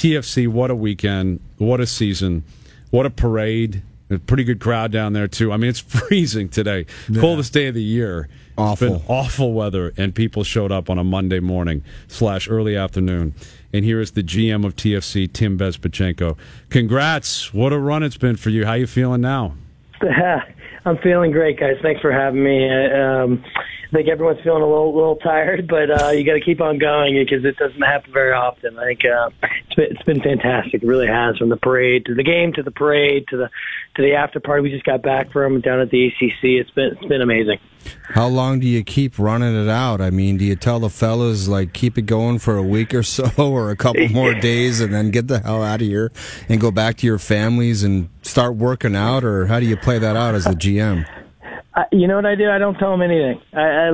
TFC, what a weekend, what a season, what a parade. A pretty good crowd down there, too. I mean, it's freezing today. Yeah. Coldest day of the year. Awful. It's been awful weather, and people showed up on a Monday morning / early afternoon. And here is the GM of TFC, Tim Bezbatchenko. Congrats. What a run it's been for you. How you feeling now? I'm feeling great, guys. Thanks for having me. I think everyone's feeling a little tired, but you got to keep on going because it doesn't happen very often. I think it's been fantastic. It really has, from the parade to the game to the parade to the after party we just got back from down at the ACC. It's been amazing. How long do you keep running it out? I mean, do you tell the fellas, like, keep it going for a week or so or a couple more days and then get the hell out of here and go back to your families and start working out, or how do you play that out as the GM? You know what I do? I don't tell them anything. I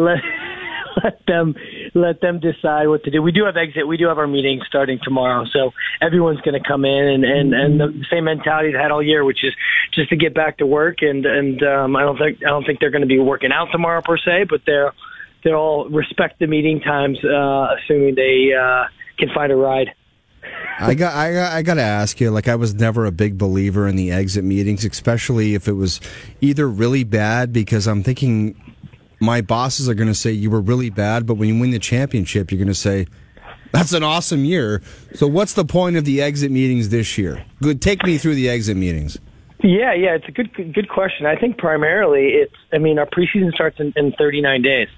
let them decide what to do. We do have our meetings starting tomorrow, so everyone's going to come in and the same mentality they had all year, which is just to get back to work. And I don't think they're going to be working out tomorrow per se, but they'll all respect the meeting times, assuming they can find a ride. I got to ask you, like, I was never a big believer in the exit meetings, especially if it was either really bad, because I'm thinking my bosses are going to say you were really bad, but when you win the championship, you're going to say, that's an awesome year. So what's the point of the exit meetings this year? Good, take me through the exit meetings. Yeah, it's a good question. I think primarily our preseason starts in 39 days.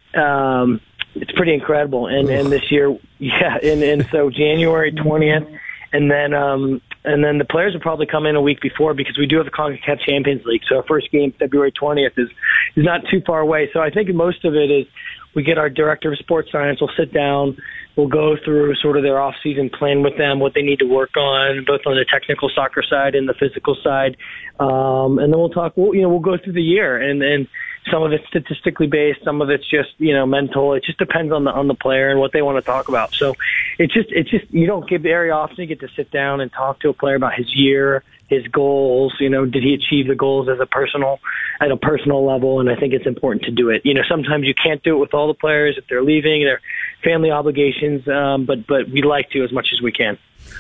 It's pretty incredible, and this year, and so January 20th, and then the players will probably come in a week before, because we do have the CONCACAF Champions League. So our first game, February 20th, is not too far away. So I think most of it is we get our director of sports science. We'll sit down, we'll go through sort of their off-season plan with them, what they need to work on, both on the technical soccer side and the physical side, and then we'll talk. We'll go through the year, and some of it's statistically based, some of it's just mental. It just depends on the player and what they want to talk about. So it's just you don't get very often you get to sit down and talk to a player about his year, his goals. Did he achieve the goals at a personal level? And I think it's important to do it. Sometimes you can't do it with all the players if they're leaving, their family obligations, but we like to as much as we can.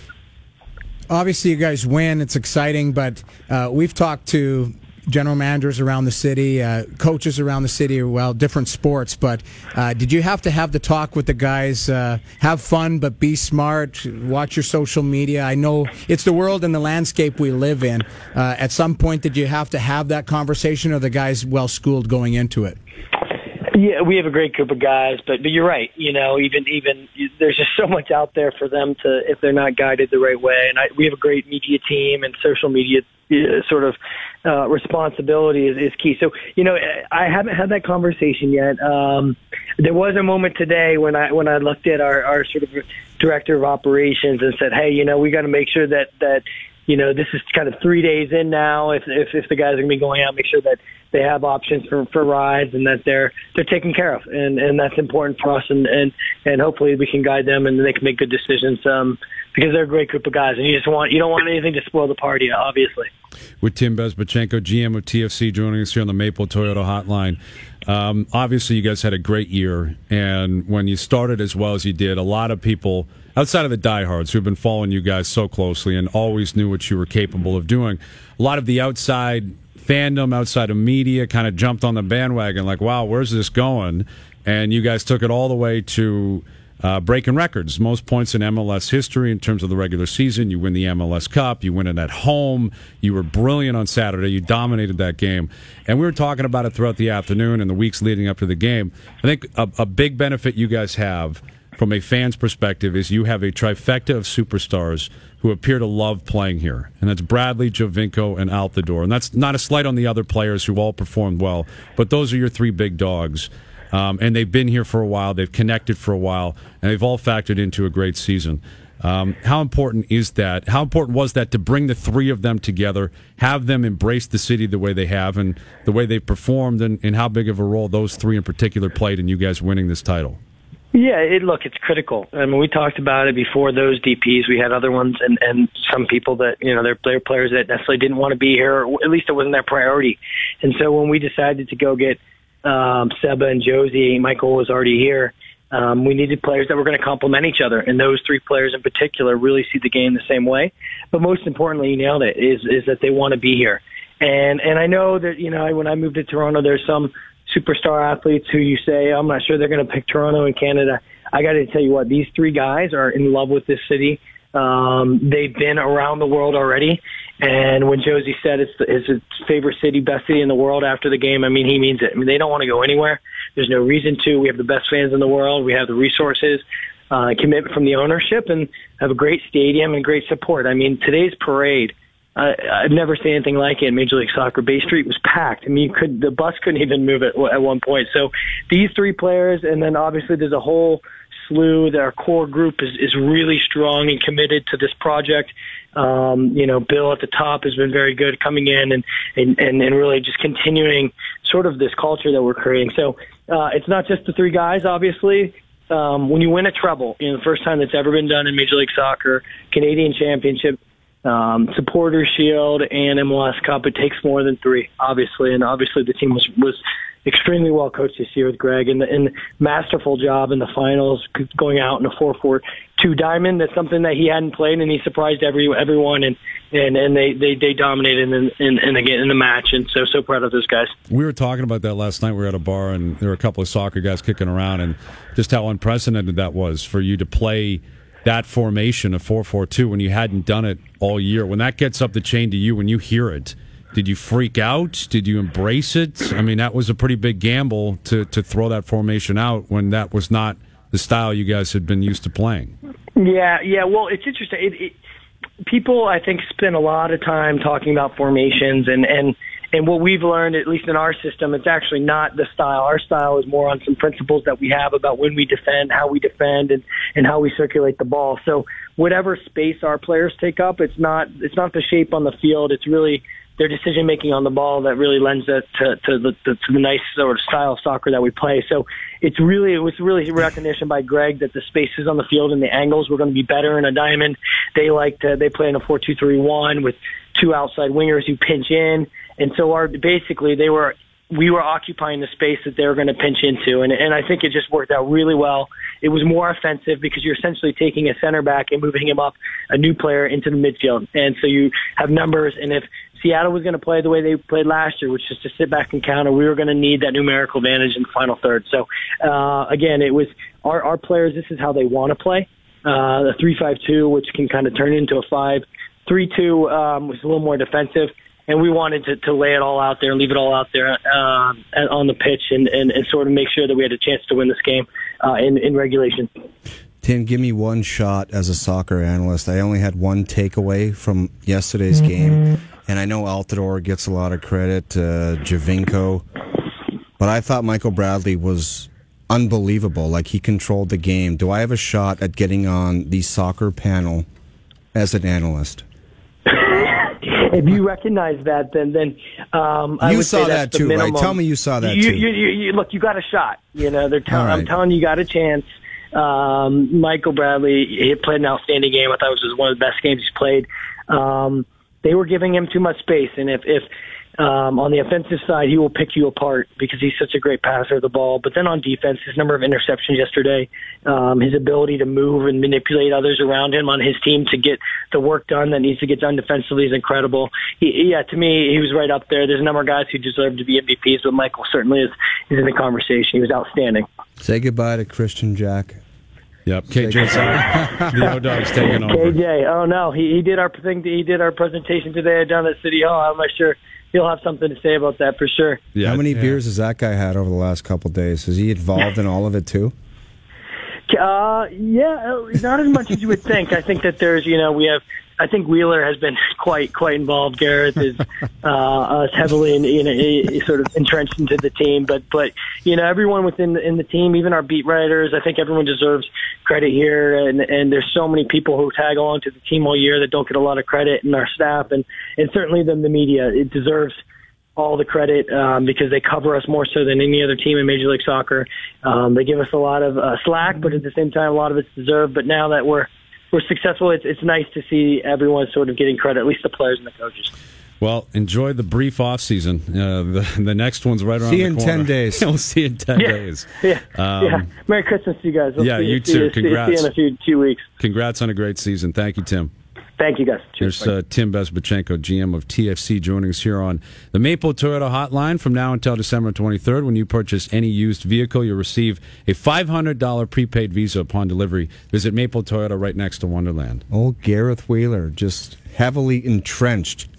Obviously, you guys win. It's exciting, but we've talked to general managers around the city, coaches around the city, different sports. But did you have to have the talk with the guys? Have fun, but be smart. Watch your social media. I know it's the world and the landscape we live in. At some point, did you have to have that conversation, or are the guys well-schooled going into it? Yeah, we have a great group of guys, but you're right. Even there's just so much out there for them to, if they're not guided the right way. And we have a great media team, and social media sort of responsibility is key. So I haven't had that conversation yet. There was a moment today when I looked at our sort of director of operations and said, hey, we got to make sure that this is kind of 3 days in now. If the guys are going to be going out, make sure that they have options for rides and that they're taken care of, and that's important for us. And hopefully we can guide them and they can make good decisions because they're a great group of guys. And you don't want anything to spoil the party, obviously. With Tim Bezbatchenko, GM of TFC, joining us here on the Maple Toyota Hotline. Obviously, you guys had a great year, and when you started as well as you did, a lot of people outside of the diehards who've been following you guys so closely and always knew what you were capable of doing, a lot of the outside fandom, outside of media, kind of jumped on the bandwagon like, wow, where's this going? And you guys took it all the way to breaking records, most points in MLS history in terms of the regular season. You win the MLS Cup. You win it at home. You were brilliant on Saturday. You dominated that game. And we were talking about it throughout the afternoon and the weeks leading up to the game. I think a big benefit you guys have from a fan's perspective is you have a trifecta of superstars who appear to love playing here. And that's Bradley, Giovinco, and Altidore. And that's not a slight on the other players who all performed well, but those are your three big dogs. And they've been here for a while, they've connected for a while, and they've all factored into a great season. How important is that? How important was that to bring the three of them together, have them embrace the city the way they have and the way they performed, and how big of a role those three in particular played in you guys winning this title? Yeah, it's critical. I mean, we talked about it before those DPs. We had other ones and some people that, they're players that necessarily didn't want to be here, or at least it wasn't their priority. And so when we decided to go get Seba and Josie, Michael was already here, We needed players that were going to complement each other, and those three players in particular really see the game the same way. But most importantly, you nailed it, is that they want to be here. And I know that, when I moved to Toronto, there's some superstar athletes who you say, I'm not sure they're going to pick Toronto and Canada. I got to tell you what, these three guys are in love with this city. They've been around the world already. And when Josie said it's his favorite city, best city in the world after the game, he means it. They don't want to go anywhere. There's no reason to. We have the best fans in the world. We have the resources, commitment from the ownership, and have a great stadium and great support. Today's parade, I've never seen anything like it in Major League Soccer. Bay Street was packed. The bus couldn't even move it at one point. So these three players, and then obviously there's a whole slew. Our core group is really strong and committed to this project. Bill at the top has been very good coming in and really just continuing sort of this culture that we're creating. So it's not just the three guys, obviously. When you win a treble, the first time that's ever been done in Major League Soccer, Canadian Championship, Supporters Shield, and MLS Cup, it takes more than three, obviously. And obviously the team was extremely well coached this year with Greg, and masterful job in the finals, going out in a 4-4-2 diamond. That's something that he hadn't played, and he surprised everyone, and they dominated in the match. And so proud of those guys. We were talking about that last night. We were at a bar, and there were a couple of soccer guys kicking around, and just how unprecedented that was for you to play that formation of 4-4-2 when you hadn't done it all year. When that gets up the chain to you, when you hear it, did you freak out? Did you embrace it? That was a pretty big gamble to throw that formation out when that was not the style you guys had been used to playing. Yeah. Well, it's interesting. People, I think, spend a lot of time talking about formations, and what we've learned, at least in our system, it's actually not the style. Our style is more on some principles that we have about when we defend, how we defend, and how we circulate the ball. So whatever space our players take up, it's not the shape on the field. It's really their decision making on the ball that really lends it to the nice sort of style of soccer that we play. So it was really recognition by Greg that the spaces on the field and the angles were going to be better in a diamond. They play in a 4-2-3-1 with two outside wingers who pinch in, and so we were occupying the space that they were going to pinch into, and I think it just worked out really well. It was more offensive because you're essentially taking a center back and moving him up, a new player, into the midfield, and so you have numbers. And if Seattle was going to play the way they played last year, which is to sit back and counter, we were going to need that numerical advantage in the final third. So again, it was our players. This is how they want to play. The 3-5-2, which can kind of turn into a 5-3-2, was a little more defensive. And we wanted to lay it all out there and leave it all out there on the pitch and sort of make sure that we had a chance to win this game in regulation. Tim, give me one shot as a soccer analyst. I only had one takeaway from yesterday's game, and I know Altidore gets a lot of credit, Javinko, but I thought Michael Bradley was unbelievable. Like, he controlled the game. Do I have a shot at getting on the soccer panel as an analyst? If you recognize that, then I you would saw say that that's too, the minimum. Right? Tell me you saw that too. You look, you got a shot. Right. I'm telling you, got a chance. Michael Bradley, he played an outstanding game. I thought it was one of the best games he's played. They were giving him too much space, and if on the offensive side, he will pick you apart because he's such a great passer of the ball. But then on defense, his number of interceptions yesterday, his ability to move and manipulate others around him on his team to get the work done that needs to get done defensively is incredible. To me, he was right up there. There's a number of guys who deserve to be MVPs, but Michael certainly is in the conversation. He was outstanding. Say goodbye to Christian Jack. Yep, KJ, sorry. The O-Dog's taking over. KJ, oh no, he did our thing. He did our presentation today down at City Hall. I'm not sure he'll have something to say about that for sure. Yeah, how many beers has that guy had over the last couple of days? Is he involved in all of it too? Yeah, not as much as you would think. I think that there's, I think Wheeler has been quite involved. Gareth is heavily sort of entrenched into the team, but everyone within the team, even our beat writers, I think everyone deserves credit here. And there's so many people who tag along to the team all year that don't get a lot of credit, and our staff and certainly the media. It deserves all the credit because they cover us more so than any other team in Major League Soccer. They give us a lot of slack, but at the same time, a lot of it's deserved. But now that we're successful, it's nice to see everyone sort of getting credit, at least the players and the coaches. Well, enjoy the brief off season. The next one's right around See the you in corner. 10 days. We'll see you in 10 days. Yeah. Merry Christmas to you guys. Yeah, you too. Congrats. See you in a few weeks. Congrats on a great season. Thank you, Tim. Thank you, guys. Cheers. There's Tim Bezbachenko, GM of TFC, joining us here on the Maple Toyota Hotline from now until December 23rd. When you purchase any used vehicle, you'll receive a $500 prepaid Visa upon delivery. Visit Maple Toyota right next to Wonderland. Old Gareth Wheeler, just heavily entrenched